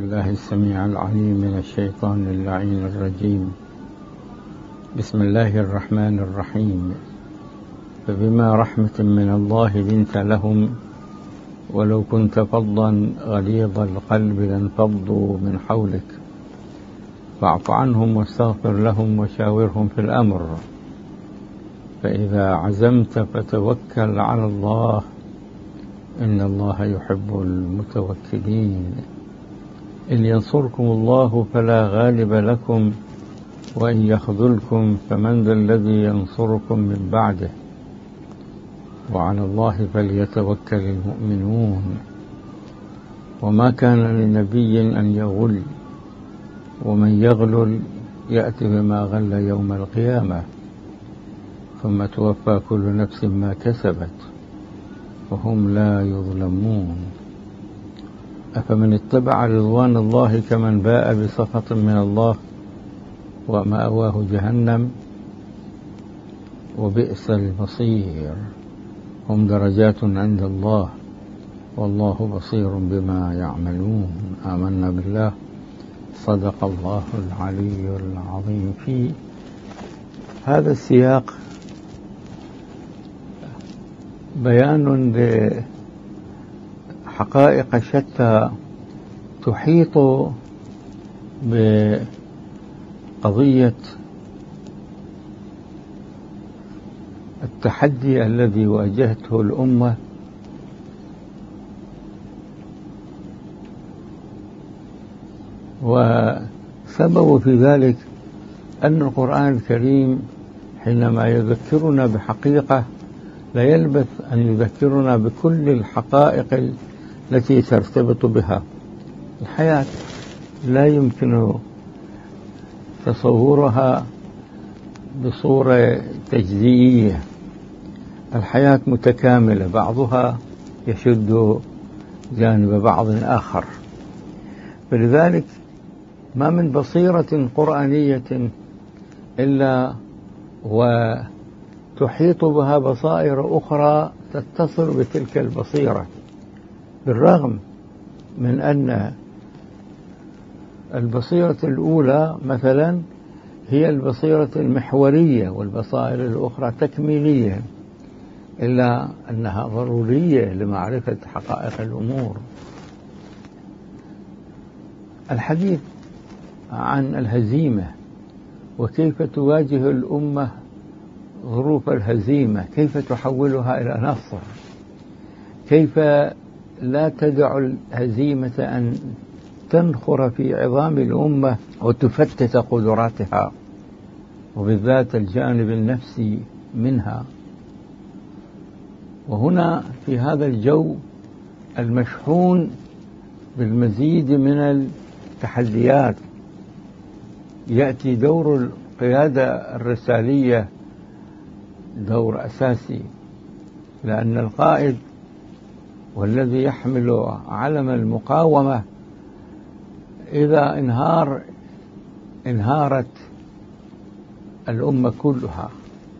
بالله السميع العليم من الشيطان اللعين الرجيم. بسم الله الرحمن الرحيم. فبما رحمة من الله لنت لهم ولو كنت فظا غليظ القلب لانفضوا من حولك فاعف عنهم واستغفر لهم وشاورهم في الأمر فإذا عزمت فتوكل على الله إن الله يحب المتوكلين. إن ينصركم الله فلا غالب لكم وإن يخذلكم فمن ذا الذي ينصركم من بعده وعلى الله فليتوكل المؤمنون. وما كان لنبي أن يغل ومن يغلل يأتي بما غل يوم القيامة ثم توفى كل نفس ما كسبت وهم لا يظلمون. أفمن اتبع رضوان الله كمن باء بسخط من الله ومأواه جهنم وبئس المصير. هم درجات عند الله والله بصير بما يعملون. آمنا بالله. صدق الله العلي العظيم. في هذا السياق بيان لحقائق شتى تحيط بقضية التحدي الذي واجهته الأمة وسبب في ذلك أن القرآن الكريم حينما يذكرنا بحقيقة لا يلبث أن يذكرنا بكل الحقائق التي ترتبط بها. الحياة لا يمكن تصورها بصورة تجزئية. الحياة متكاملة، بعضها يشد جانب بعض آخر، فلذلك ما من بصيرة قرآنية إلا وتحيط بها بصائر أخرى تتصل بتلك البصيرة، بالرغم من أن البصيرة الأولى مثلا هي البصيرة المحورية والبصائر الأخرى تكميلية، إلا أنها ضرورية لمعرفة حقائق الأمور. الحديث عن الهزيمة وكيف تواجه الأمة ظروف الهزيمة، كيف تحولها إلى نصر، كيف لا تدع الهزيمة أن تنخر في عظام الأمة وتفتت قدراتها وبالذات الجانب النفسي منها. وهنا في هذا الجو المشحون بالمزيد من التحديات يأتي دور القيادة الرسالية دور أساسي، لأن القائد والذي يحمل علم المقاومة إذا انهارت الأمة كلها،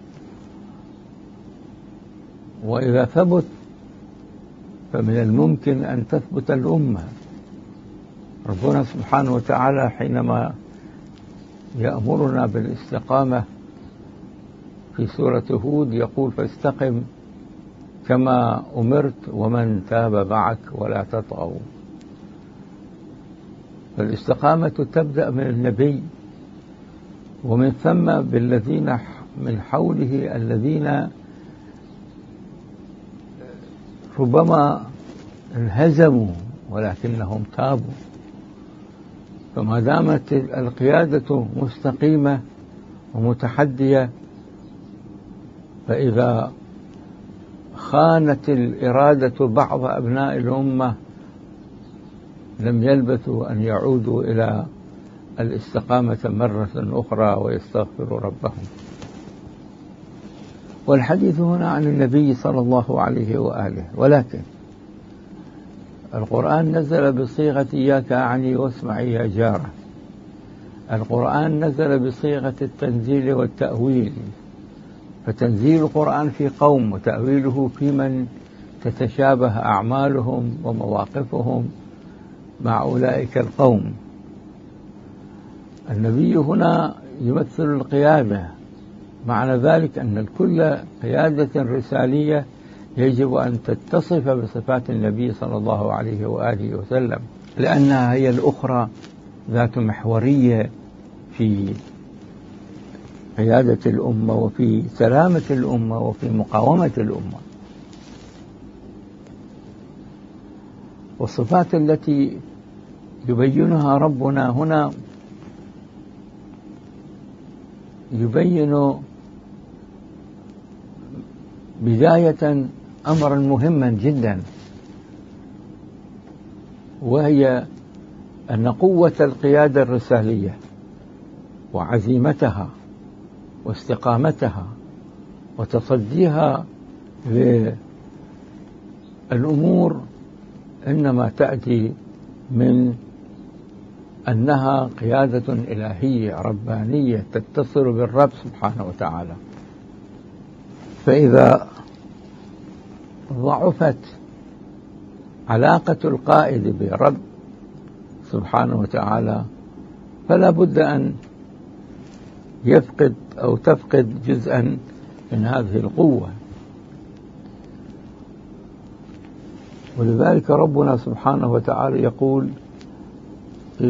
وإذا ثبت فمن الممكن أن تثبت الأمة. ربنا سبحانه وتعالى حينما يأمرنا بالاستقامة في سورة هود يقول فاستقم كما أمرت ومن تاب معك ولا تطغوا. فالاستقامة تبدأ من النبي ومن ثم بالذين من حوله الذين ربما انهزموا ولكنهم تابوا. فما دامت القيادة مستقيمة ومتحدية، فإذا خانت الإرادة بعض أبناء الأمة لم يلبثوا أن يعودوا إلى الاستقامة مرة أخرى ويستغفروا ربهم. والحديث هنا عن النبي صلى الله عليه وآله، ولكن القرآن نزل بصيغة إياك أعني واسمعي يا جارة. القرآن نزل بصيغة التنزيل والتأويل، فتنزيل القرآن في قوم وتأويله في من تتشابه أعمالهم ومواقفهم مع أولئك القوم. النبي هنا يمثل القيادة، معنى ذلك أن كل قيادة رسالية يجب أن تتصف بصفات النبي صلى الله عليه وآله وسلم، لأنها هي الأخرى ذات محورية في قيادة الأمة وفي سلامة الأمة وفي مقاومة الأمة. والصفات التي يبينها ربنا هنا يبين بداية أمرا مهما جدا، وهي أن قوة القيادة الرسالية وعزيمتها واستقامتها وتصديها للأمور إنما تأتي من أنها قيادة إلهية ربانية تتصل بالرب سبحانه وتعالى. فإذا ضعفت علاقة القائد برب سبحانه وتعالى فلا بد أن يفقد أو تفقد جزءا من هذه القوة. ولذلك ربنا سبحانه وتعالى يقول في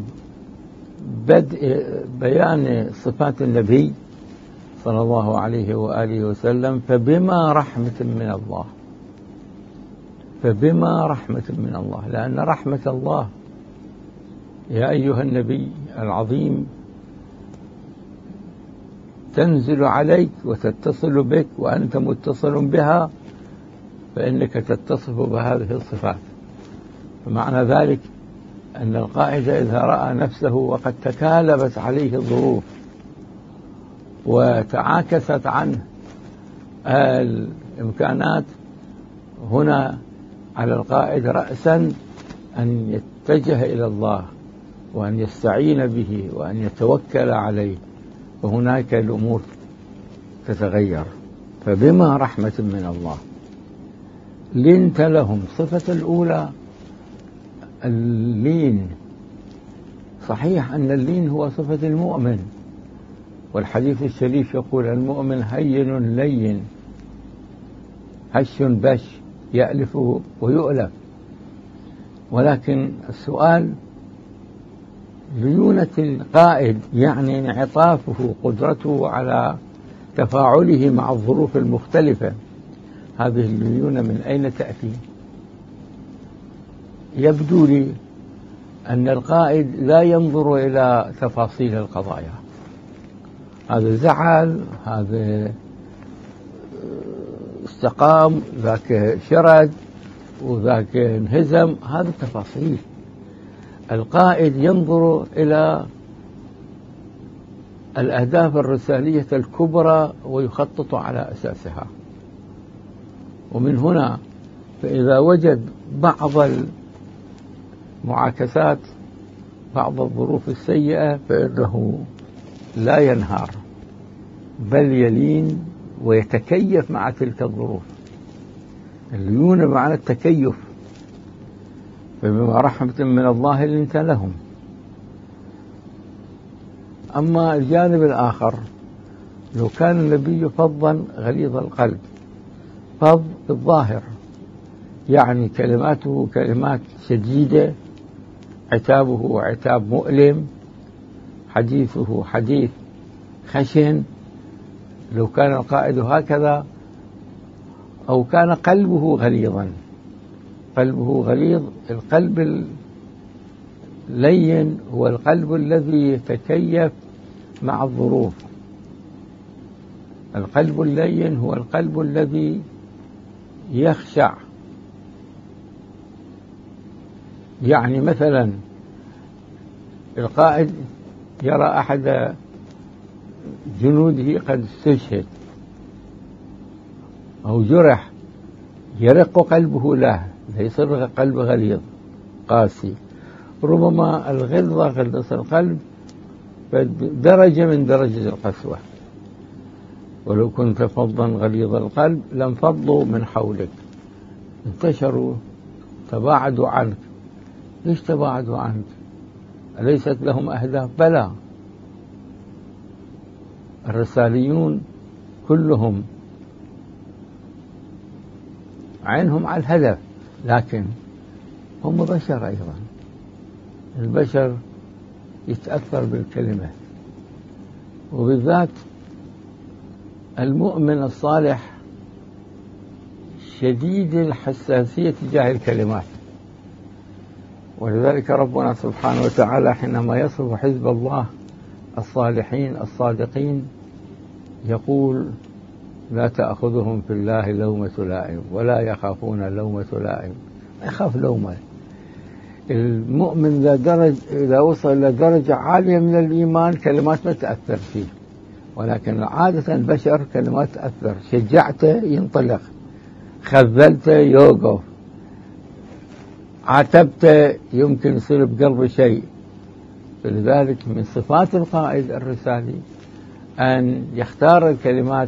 بدء بيان صفات النبي صلى الله عليه وآله وسلم: فبما رحمة من الله. فبما رحمة من الله، لأن رحمة الله يا أيها النبي العظيم تنزل عليك وتتصل بك وأنت متصل بها، فإنك تتصف بهذه الصفات. فمعنى ذلك أن القائد إذا رأى نفسه وقد تكالبت عليه الظروف وتعاكست عنه الإمكانات، هنا على القائد رأسا أن يتجه إلى الله وأن يستعين به وأن يتوكل عليه، وهناك الأمور تتغير. فبما رحمة من الله لنت لهم. صفة الأولى اللين. صحيح أن اللين هو صفة المؤمن، والحديث الشريف يقول: المؤمن هين لين هش بش يألف ويؤلف. ولكن السؤال: ليونة القائد يعني انعطافه، قدرته على تفاعله مع الظروف المختلفة، هذه الليونة من أين تأتي؟ يبدو لي أن القائد لا ينظر إلى تفاصيل القضايا، هذا زعل، هذا استقام، ذاك شرد، وذاك انهزم، هذه التفاصيل. القائد ينظر إلى الأهداف الرسالية الكبرى ويخطط على أساسها. ومن هنا فإذا وجد بعض المعاكسات، بعض الظروف السيئة، فإنه لا ينهار بل يلين ويتكيف مع تلك الظروف. الليونة معنى التكيف. فبما رحمة من الله لنت لهم. أما الجانب الآخر، لو كان النبي فظا غليظ القلب، فظ بالظاهر يعني كلماته كلمات شديدة، عتابه عتاب مؤلم، حديثه حديث خشن، لو كان القائد هكذا، أو كان قلبه غليظا. قلبه غليظ، القلب اللين هو القلب الذي يتكيف مع الظروف. القلب اللين هو القلب الذي يخشع. يعني مثلا القائد يرى أحد جنوده قد استشهد أو جرح، يرق قلبه له، يصير قلب غليظ قاسي. ربما الغلظة غلظة القلب درجة من درجة القسوة. ولو كنت فظا غليظ القلب لانفضوا من حولك، انتشروا، تباعدوا عنك. ليش تباعدوا عنك؟ أليست لهم أهداف؟ بلى، الرساليون كلهم عينهم على الهدف، لكن هم بشر أيضا. البشر يتأثر بالكلمة، وبالذات المؤمن الصالح شديد الحساسية تجاه الكلمات. ولذلك ربنا سبحانه وتعالى حينما يصف حزب الله الصالحين الصادقين يقول: لا تأخذهم في الله لومة لائم ولا يخافون لومة لائم. ما يخاف لومة. المؤمن إذا وصل إلى درجة عالية من الإيمان كلمات ما تأثر فيه، ولكن عادة البشر كلمات تأثر. شجعته ينطلق، خذلته يوقف، عاتبته يمكن يصير بقلبه شيء. فلذلك من صفات القائد الرسالي أن يختار الكلمات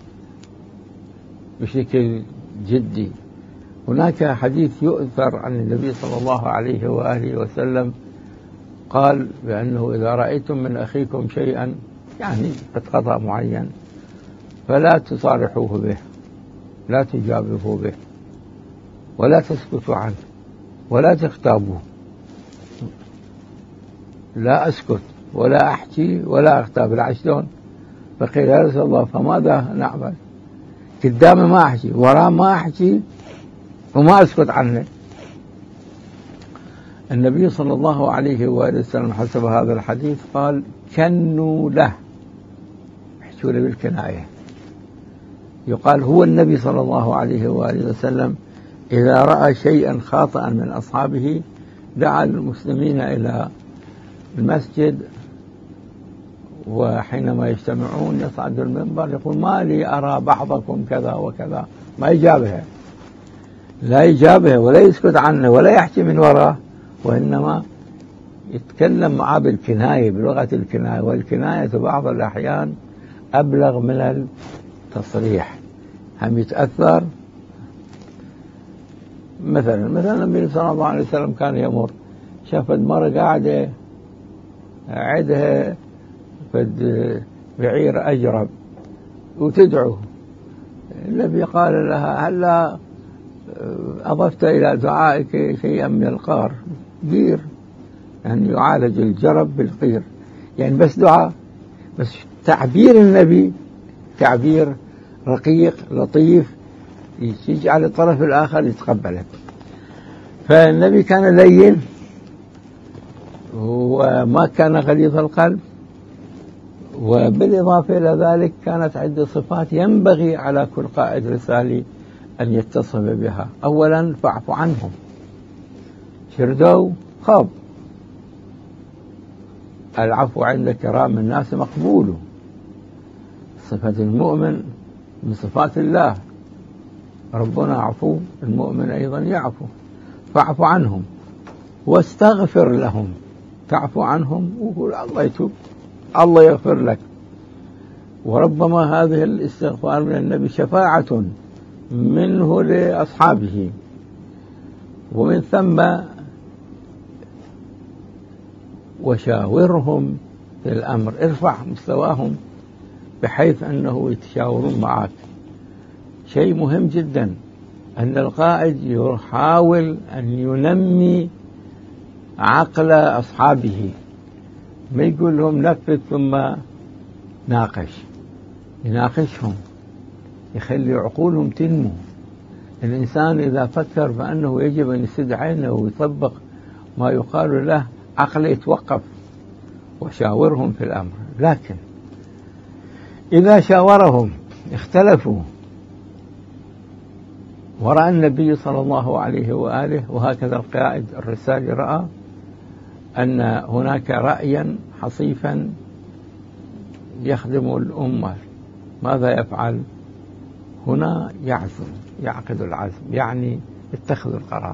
بشكل جدي. هناك حديث يؤثر عن النبي صلى الله عليه وآله وسلم قال بأنه إذا رأيتم من أخيكم شيئا يعني قد خطأ معين فلا تصارحوه به، لا تجابهوا به، ولا تسكتوا عنه، ولا تغتابوه. لا أسكت ولا أحكي ولا أغتاب. لا شلون؟ فقيل: يا رسول الله فماذا نعمل؟ قدامي ما أحكي، وراه ما أحكي، وما أسكت عنه. النبي صلى الله عليه وآله وسلم حسب هذا الحديث قال: كنوا له، احكوا له بالكناية. يقال هو النبي صلى الله عليه وآله وسلم إذا رأى شيئا خاطئا من أصحابه دعا المسلمين إلى المسجد، وحينما يجتمعون يصعد المنبر يقول: ما لي أرى بعضكم كذا وكذا. ما يجابه، لا يجابه ولا يسكت عنه ولا يحكي من وراه، وإنما يتكلم معه بالكناية، بلغة الكناية. والكناية بعض الأحيان أبلغ من التصريح، هم يتأثر. مثلا النبي صلى الله عليه وسلم كان يمر، شاف المرأة قاعدة عدها فد بعير أجرب وتدعو. النبي قال لها: هلا أضفت إلى دعائك شيئا من القار؟ قير، يعني يعالج الجرب بالقير، يعني بس دعاء. بس تعبير النبي تعبير رقيق لطيف يجعل الطرف الآخر يتقبله. فالنبي كان لين وما كان غليظ القلب. وبالإضافة إلى ذلك كانت عدة صفات ينبغي على كل قائد رسالي أن يتصف بها. أولا: فاعف عنهم، شردوا خاب. العفو عند كرام الناس مقبول. صفة المؤمن من صفات الله، ربنا عفو، المؤمن أيضا يعفو. فاعف عنهم واستغفر لهم. تعفو عنهم وقول الله يتوب، الله يغفر لك. وربما هذه الاستغفار من النبي شفاعة منه لأصحابه. ومن ثم وشاورهم في الأمر، ارفع مستواهم بحيث أنه يتشاورون معك. شيء مهم جدا أن القائد يحاول أن ينمي عقل أصحابه، ما يقول لهم نفذ ثم ناقش، يناقشهم، يخلي عقولهم تنمو. الإنسان إذا فكر بأنه يجب أن يسد عينه ويطبق ما يقال له عقله يتوقف. وشاورهم في الأمر. لكن إذا شاورهم اختلفوا، ورأى النبي صلى الله عليه وآله وهكذا القائد الرسالي رأى أن هناك رأيا حصيفا يخدم الأمة، ماذا يفعل؟ هنا يعزم، يعقد العزم، يعني يتخذ القرار.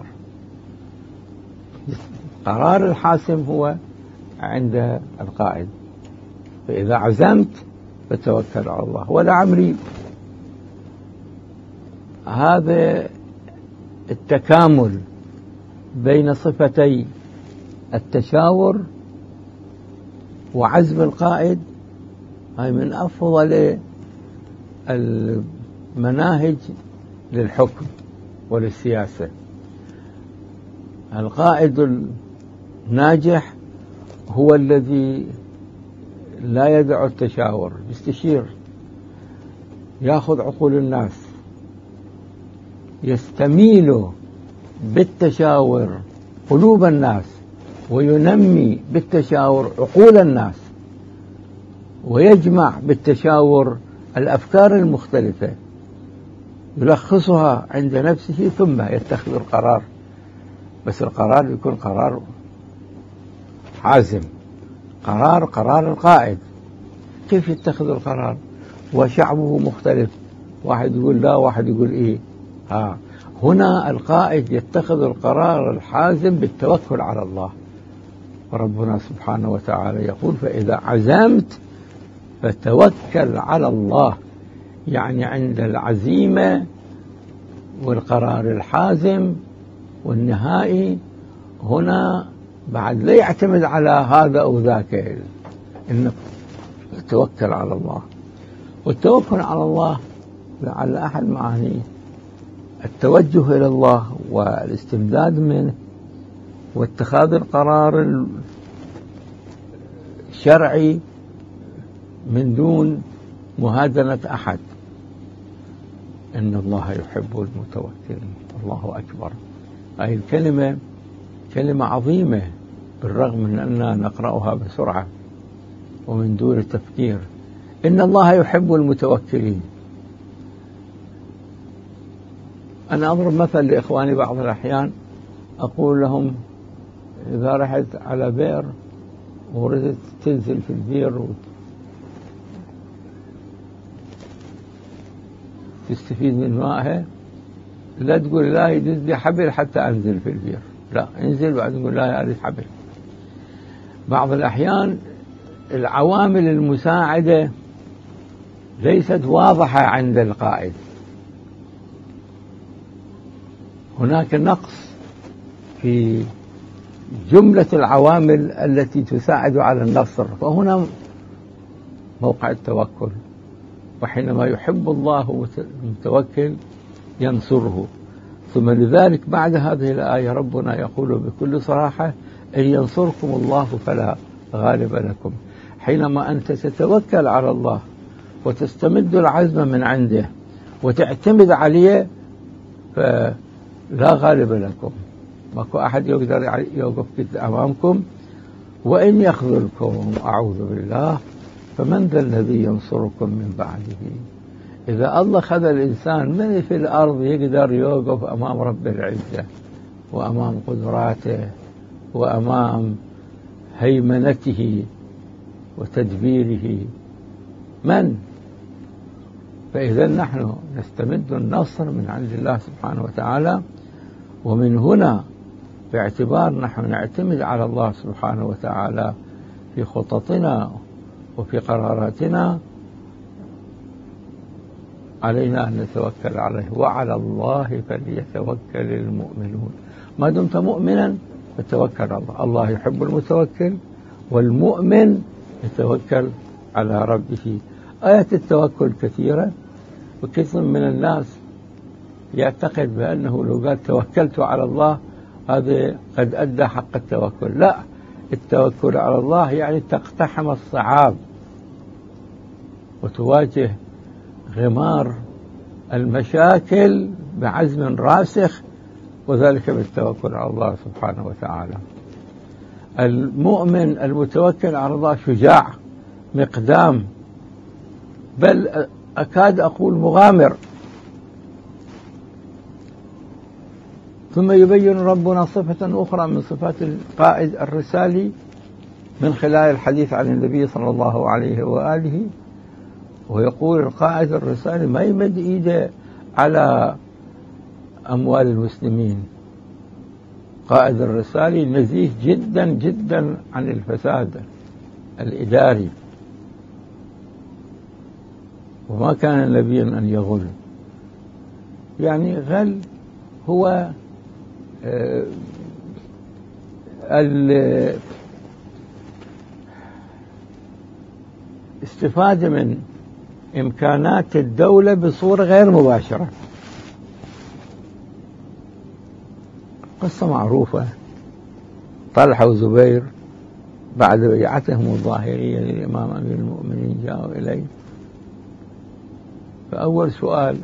قرار الحاسم هو عند القائد. فإذا عزمت فتوكل على الله. ولعمري هذا التكامل بين صفتي التشاور وعزم القائد هاي من أفضل المناهج للحكم وللسياسة. القائد الناجح هو الذي لا يدع التشاور، يستشير، يأخذ عقول الناس، يستميل بالتشاور قلوب الناس، وينمي بالتشاور عقول الناس، ويجمع بالتشاور الأفكار المختلفة، يلخصها عند نفسه ثم يتخذ القرار. بس القرار يكون قرار حازم، قرار القائد. كيف يتخذ القرار وشعبه مختلف، واحد يقول لا واحد يقول إيه؟ هنا القائد يتخذ القرار الحازم بالتوكل على الله. وربنا سبحانه وتعالى يقول فإذا عزمت فتوكل على الله، يعني عند العزيمة والقرار الحازم والنهائي هنا بعد لا يعتمد على هذا أو ذاك، إنه يتوكل على الله. والتوكل على الله لعل أحد معانيه التوجه إلى الله والاستمداد منه واتخاذ القرار الشرعي من دون مهادنة أحد. إن الله يحب المتوكلين. الله أكبر. هذه الكلمة كلمة عظيمة بالرغم من أننا نقرأها بسرعة ومن دون تفكير. إن الله يحب المتوكلين. أنا أضرب مثل لإخواني بعض الأحيان، أقول لهم إذا رحت على بئر وردت تنزل في البئر وتستفيد من مائها، لا تقول لا يدز لي حبل حتى أنزل في البئر، لا انزل بعد تقول لا هذه حبل. بعض الأحيان العوامل المساعدة ليست واضحة عند القائد، هناك نقص في جملة العوامل التي تساعد على النصر، فهنا موقع التوكل. وحينما يحب الله المتوكل ينصره. ثم لذلك بعد هذه الآية ربنا يقول بكل صراحة إن ينصركم الله فلا غالب لكم. حينما أنت تتوكل على الله وتستمد العزم من عنده وتعتمد عليه فلا غالب لكم، ماكو أحد يقدر يوقف أمامكم. وإن يخذلكم أعوذ بالله فمن ذا الذي ينصركم من بعده. إذا الله خذ الإنسان من في الأرض يقدر يوقف أمام رب العزة وأمام قدراته وأمام هيمنته وتدبيره؟ من؟ فإذا نحن نستمد النصر من عند الله سبحانه وتعالى. ومن هنا باعتبار نحن نعتمد على الله سبحانه وتعالى في خططنا وفي قراراتنا علينا أن نتوكل عليه. وعلى الله فليتوكل المؤمنون. ما دمت مؤمنا فتوكل على الله. الله يحب المتوكل، والمؤمن يتوكل على ربه. آية التوكل كثيرة، وكثير من الناس يعتقد بأنه لو قال توكلت على الله هذا قد أدى حق التوكل. لا، التوكل على الله يعني تقتحم الصعاب وتواجه غمار المشاكل بعزم راسخ، وذلك بالتوكل على الله سبحانه وتعالى. المؤمن المتوكل على الله شجاع مقدام، بل أكاد أقول مغامر. ثم يبين ربنا صفة أخرى من صفات القائد الرسالي من خلال الحديث عن النبي صلى الله عليه وآله، ويقول القائد الرسالي ما يمد إيده على أموال المسلمين. قائد الرسالي نزيه جدا جدا عن الفساد الإداري، وما كان نبيا أن يغل. يعني غل هو الاستفادة من إمكانات الدولة بصورة غير مباشرة. قصة معروفة، طلحة وزبير بعد بيعتهم الظاهرية للإمام أمير المؤمنين جاءوا إليه، فأول سؤال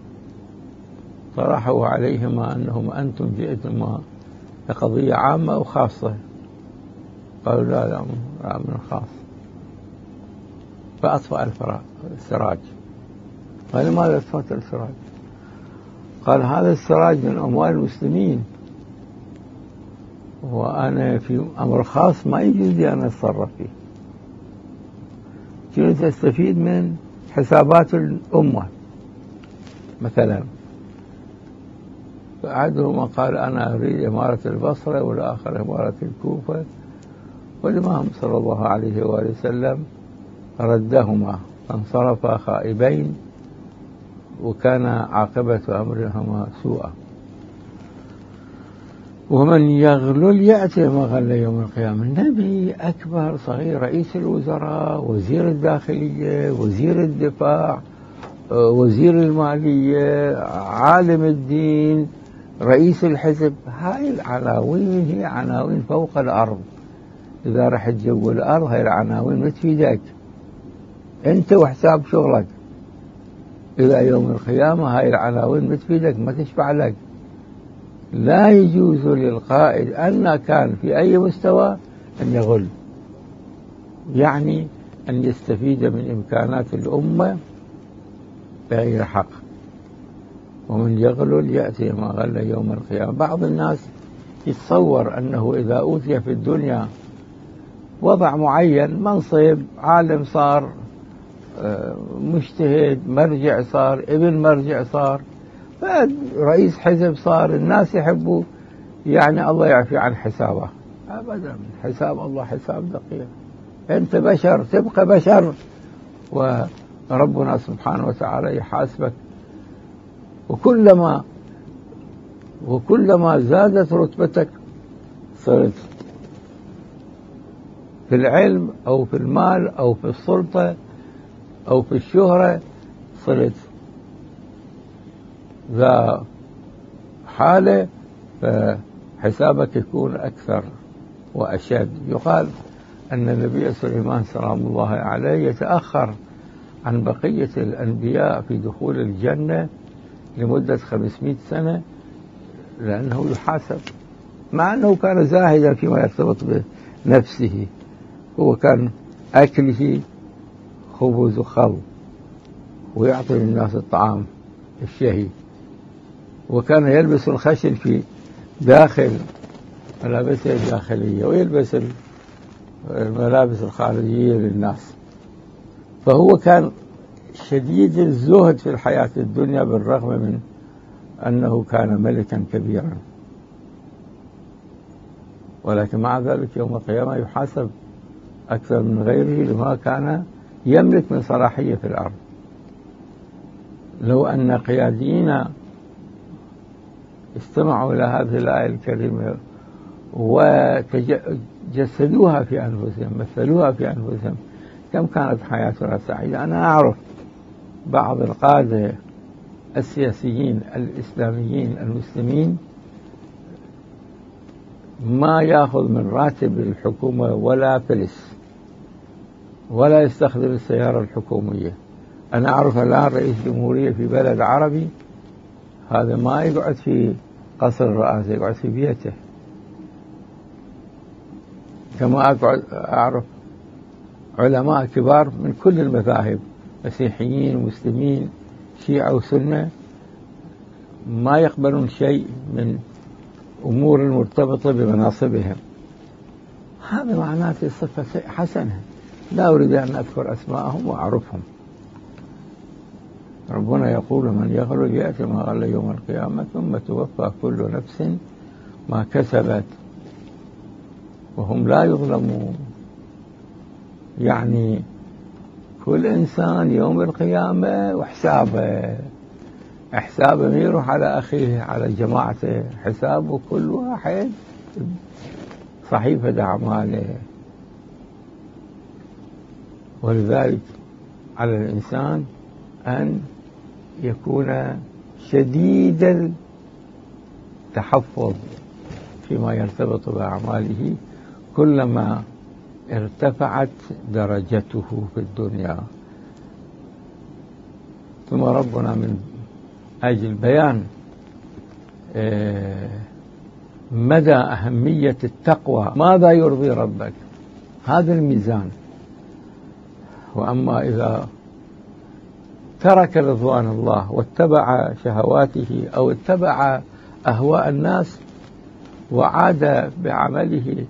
طرحوا عليهما أنهم أنتم جئتما لقضية عامة أو خاصة؟ قالوا لا من خاص. فأطفأ السراج. قال لماذا أطفأت السراج؟ قال هذا السراج من أموال المسلمين، وأنا في أمر خاص ما يجوز لي أن أتصرف فيه، كنت أستفيد من حسابات الأمة مثلا. فأحدهما قال أنا أريد إمارة البصرة، والآخر إمارة الكوفة، والإمام صلى الله عليه وآله وسلم ردهما فانصرفا خائبين، وكان عاقبة أمرهما سوءا. ومن يغلل يأتي ما غل يوم القيامة. النبي أكبر صغير، رئيس الوزراء، وزير الداخلية، وزير الدفاع، وزير المالية، عالم الدين، رئيس الحزب، هاي العناوين هي عناوين فوق الأرض. إذا رحت جو الأرض هاي العناوين ما تفيدك أنت وحساب شغلك. إلى يوم القيامة هاي العناوين ما تفيدك، ما تشفع لك. لا يجوز للقائد أن كان في أي مستوى أن يغل، يعني أن يستفيد من إمكانات الأمة بغير حق. ومن يغلل يأتي ما غل يوم القيامة. بعض الناس يتصور أنه إذا أوتي في الدنيا وضع معين، منصب، عالم صار، مجتهد، مرجع صار، ابن مرجع صار، رئيس حزب صار، الناس يحبوا، يعني الله يعفي عن حسابه. أبدا، حساب الله حساب دقيق. أنت بشر، تبقى بشر، وربنا سبحانه وتعالى يحاسبك. وكلما زادت رتبتك صرت في العلم أو في المال أو في السلطة أو في الشهرة، صرت ذا حالة، فحسابك يكون أكثر وأشد. يقال أن النبي سليمان سلام الله عليه يتأخر عن بقية الأنبياء في دخول الجنة لمدة 500 سنة لأنه يحاسب، مع أنه كان زاهدا فيما يرتبط بنفسه. هو كان أكله خبز وخل، ويعطي للناس الطعام الشهي، وكان يلبس الخشن في داخل ملابسه الداخلية، ويلبس الملابس الخارجية للناس. فهو كان شديد الزهد في الحياة الدنيا، بالرغم من أنه كان ملكا كبيرا، ولكن مع ذلك يوم القيامة يحاسب أكثر من غيره لما كان يملك من صلاحية في الأرض. لو أن قياديين استمعوا إلى هذه الآية الكريمة وجسدوها في أنفسهم، مثلوها في أنفسهم، كم كانت حياتنا سعيدة. أنا أعرف بعض القادة السياسيين الإسلاميين المسلمين ما يأخذ من راتب الحكومة ولا فلس، ولا يستخدم السيارة الحكومية. أنا أعرف الآن رئيس جمهورية في بلد عربي، هذا ما يقعد في قصر الرئاسة، يقعد في بيته. كما أعرف علماء كبار من كل المذاهب، مسيحيين ومسلمين، شيعة وسنة، ما يقبلون شيء من أمور المرتبطة بمناصبهم. هذا معناته صفة حسنة، لا أريد أن أذكر أسماءهم وأعرفهم. ربنا يقول من يغلل يأتي ما غل يوم القيامة ثم توفى كل نفس ما كسبت وهم لا يظلمون. يعني كل إنسان يوم القيامة وحسابه، حسابه ما يروح على أخيه على جماعته، حسابه كل واحد صحيفة أعماله. ولذلك على الإنسان أن يكون شديد التحفظ فيما يرتبط بأعماله كلما ارتفعت درجته في الدنيا. ثم ربنا من أجل بيان مدى أهمية التقوى، ماذا يرضي ربك، هذا الميزان. وأما إذا ترك رضوان الله واتبع شهواته أو اتبع أهواء الناس وعاد بعمله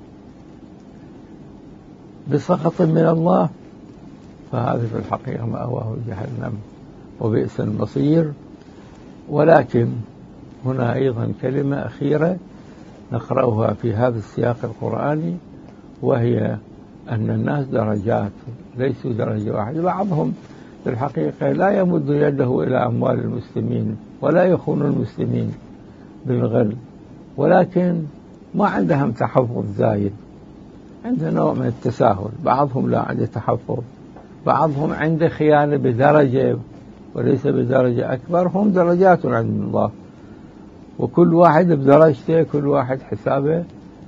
بسخط من الله، فهذا في الحقيقة مأواه جهنم وبئس المصير. ولكن هنا أيضا كلمة أخيرة نقرأها في هذا السياق القرآني، وهي أن الناس درجات، ليسوا درجة واحدة. بعضهم في الحقيقة لا يمد يده إلى أموال المسلمين ولا يخون المسلمين بالغل، ولكن ما عندهم تحفظ زايد، عنده نوع من التساهل. بعضهم لا عنده تحفظ، بعضهم عنده خيانة بدرجة وليس بدرجة أكبر. هم درجات عند الله، وكل واحد بدرجته، كل واحد حسابه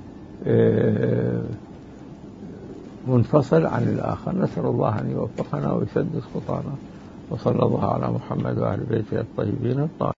منفصل عن الآخر. نسأل الله أن يوفقنا ويسدد خطانا، وصلى الله على محمد وآل بيته الطيبين الطاهرين.